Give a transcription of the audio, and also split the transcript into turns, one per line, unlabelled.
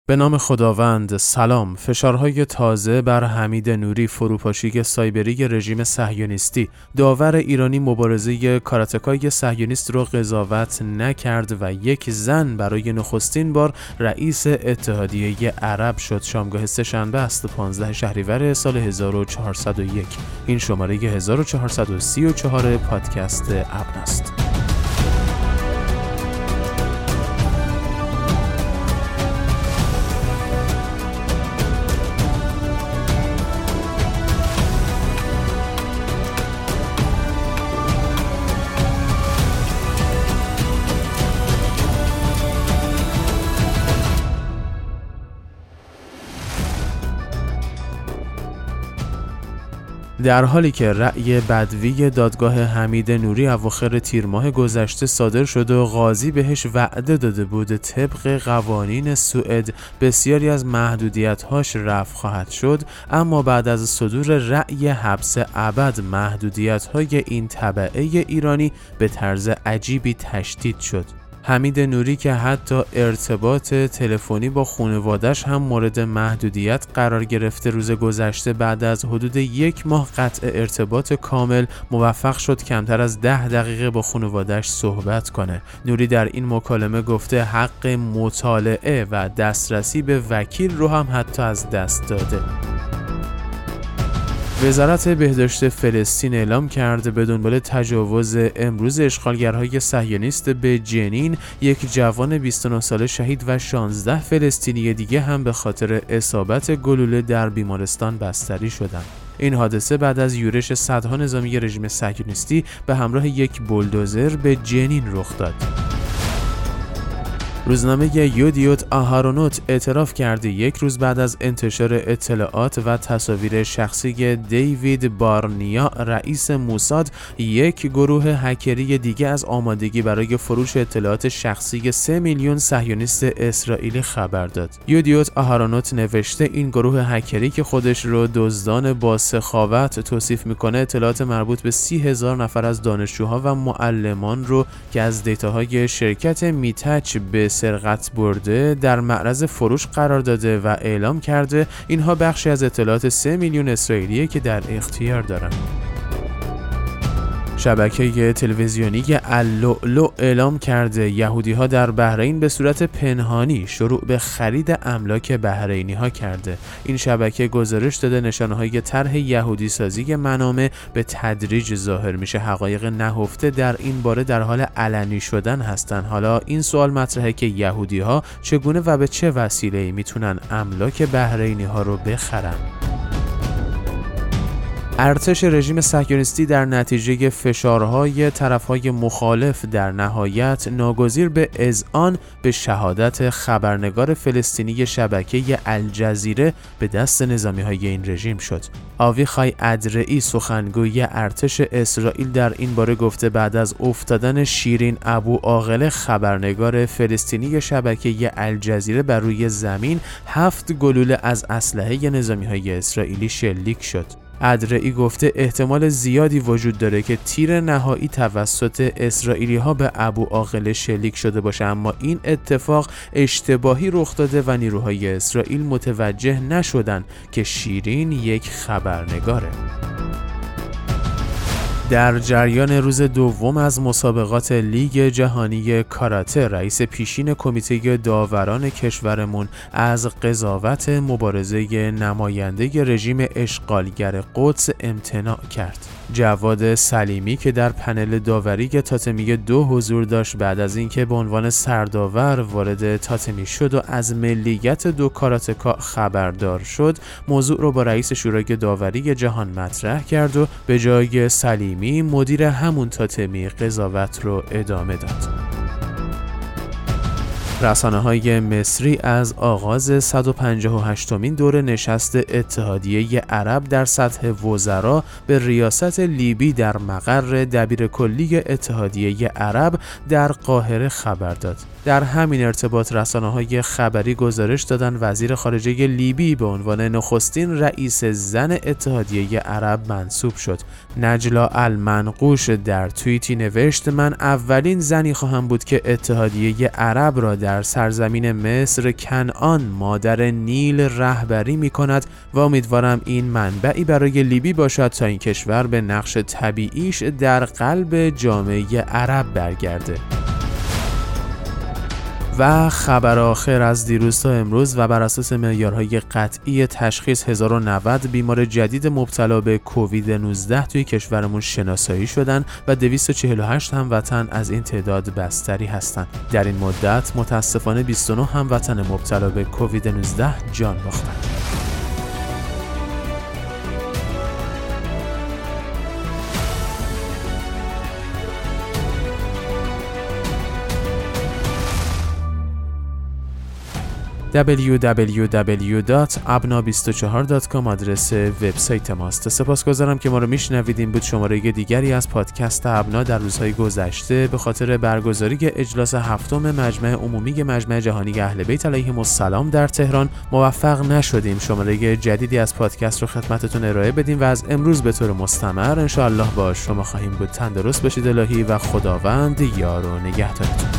به نام خداوند. سلام. فشارهای تازه بر حمید نوری، فروپاشی سایبری رژیم صهیونیستی. داور ایرانی مبارزه کاراتکای صهیونیست رو قضاوت نکرد و یک زن برای نخستین بار رئیس اتحادیه عرب شد. شامگاه سه‌شنبه است 15 شهریور سال 1401. این شماره 1434 پادکست ابن است. در حالی که رأی بدوی دادگاه حمید نوری اواخر تیر ماه گذشته صادر شد و قاضی بهش وعده داده بود طبق قوانین سوئد بسیاری از محدودیت‌هاش رفع خواهد شد، اما بعد از صدور رأی حبس ابد محدودیت‌های این تبعه ایرانی به طرز عجیبی تشدید شد. حمید نوری که حتی ارتباط تلفنی با خانواده‌اش هم مورد محدودیت قرار گرفته، روز گذشته بعد از حدود یک ماه قطع ارتباط کامل موفق شد کمتر از 10 دقیقه با خانواده‌اش صحبت کنه. نوری در این مکالمه گفته حق مطالعه و دسترسی به وکیل رو هم حتی از دست داده. وزارت بهداشت فلسطین اعلام کرد به دنبال تجاوز امروز اشغالگرهای صهیونیست به جنین، یک جوان 29 ساله شهید و 16 فلسطینی دیگه هم به خاطر اصابت گلوله در بیمارستان بستری شدند. این حادثه بعد از یورش صدها نظامی رژیم صهیونیستی به همراه یک بولدوزر به جنین رخ داد. روزنامه یدیوت آهارونوت اعتراف کرده یک روز بعد از انتشار اطلاعات و تصاویر شخصی دیوید بارنیا رئیس موساد، یک گروه هکری دیگه از آمادگی برای فروش اطلاعات شخصی 3 میلیون صهیونیست اسرائیلی خبر داد. یدیوت آهارونوت نوشته این گروه هکری که خودش رو دزدان با سخاوت توصیف میکنه، اطلاعات مربوط به 30,000 نفر از دانشجوها و معلمان رو که از دیتاهای شرکت میتچ به سرقت برده در معرض فروش قرار داده و اعلام کرده اینها بخشی از اطلاعات 3 میلیون اسرائیلیه که در اختیار دارن. شبکه تلویزیونی اللؤلؤ اعلام کرده یهودی‌ها در بحرین به صورت پنهانی شروع به خرید املاک بحرینی‌ها کرده. این شبکه گزارش داده نشانه‌های طرح یهودی سازی منامه به تدریج ظاهر میشه. حقایق نهفته در این باره در حال علنی شدن هستند. حالا این سوال مطرحه که یهودی‌ها چگونه و به چه وسیله‌ای میتونن املاک بحرینی‌ها رو بخرن. ارتش رژیم صهیونیستی در نتیجه فشارهای طرفهای مخالف در نهایت ناگزیر به اذعان به شهادت خبرنگار فلسطینی شبکه الجزیره به دست نظامی‌های این رژیم شد. آویخای ادرعی سخنگوی ارتش اسرائیل در این باره گفته بعد از افتادن شیرین ابو عاقله خبرنگار فلسطینی شبکه الجزیره بر روی زمین 7 گلوله از اسلحه نظامی‌های اسرائیلی شلیک شد. ادرعی گفته احتمال زیادی وجود داره که تیر نهایی توسط اسرائیلی ها به ابو عاقله شلیک شده باشه، اما این اتفاق اشتباهی رخ داده و نیروهای اسرائیل متوجه نشدن که شیرین یک خبرنگاره. در جریان روز دوم از مسابقات لیگ جهانی کاراته، رئیس پیشین کمیته داوران کشورمون از قضاوت مبارزه نماینده رژیم اشغالگر قدس امتناع کرد. جواد سلیمی که در پنل داوری تاتمی 2 حضور داشت، بعد از اینکه به عنوان سرداور وارد تاتمی شد و از ملیت 2 کاراتکا خبردار شد، موضوع رو با رئیس شورای داوری جهان مطرح کرد و به جای سلیمی مدیر همون تاتمی قضاوت رو ادامه داد. رسانه‌های مصری از آغاز 158مین دور نشست اتحادیه عرب در سطح وزرا به ریاست لیبی در مقر دبیرکلی اتحادیه عرب در قاهره خبر داد. در همین ارتباط رسانه‌های خبری گزارش دادن وزیر خارجه لیبی به عنوان نخستین رئیس زن اتحادیه عرب منصوب شد. نجلا المنقوش در توییتی نوشت: من اولین زنی خواهم بود که اتحادیه عرب را در سرزمین مصر کنعان مادر نیل رهبری می‌کند و امیدوارم این منبعی برای لیبی باشد تا این کشور به نقش طبیعیش در قلب جامعه عرب برگرده. و خبر آخر از دیروز تا امروز و بر اساس معیارهای قطعی تشخیص 1090 بیمار جدید مبتلا به کووید 19 توی کشورمون شناسایی شدن و 248 هموطن از این تعداد بستری هستند. در این مدت متاسفانه 29 هموطن مبتلا به کووید 19 جان باختند. www.abna24.com آدرس وبسایت ماست. سپاسگزارم که ما رو میشنوید. این بود شماره دیگری از پادکست ابنا در روزهای گذشته. به خاطر برگزاری اجلاس هفتم مجمع عمومی مجمع جهانی اهل بیت علیهم السلام در تهران موفق نشدیم شماره جدیدی از پادکست رو خدمتتون ارائه بدیم و از امروز به طور مستمر ان شاء الله با شما خواهیم بود. تندرست باشید الهی و خداوند یار و نگهدارتون.